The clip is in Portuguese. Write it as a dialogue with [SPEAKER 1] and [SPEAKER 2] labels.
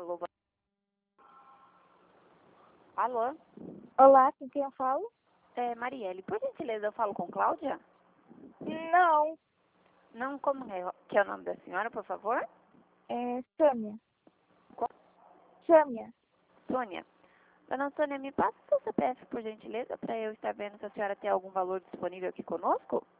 [SPEAKER 1] Alô? Alô?
[SPEAKER 2] Olá, com quem eu falo?
[SPEAKER 1] Marielle, por gentileza, eu falo com Cláudia?
[SPEAKER 2] Não,
[SPEAKER 1] Não, como que é o nome da senhora, por favor?
[SPEAKER 2] é Sâmia.
[SPEAKER 1] Qual?
[SPEAKER 2] Sâmia.
[SPEAKER 1] Sônia. Dona Sônia, me passa o seu CPF, por gentileza, para eu estar vendo se a senhora tem algum valor disponível aqui conosco?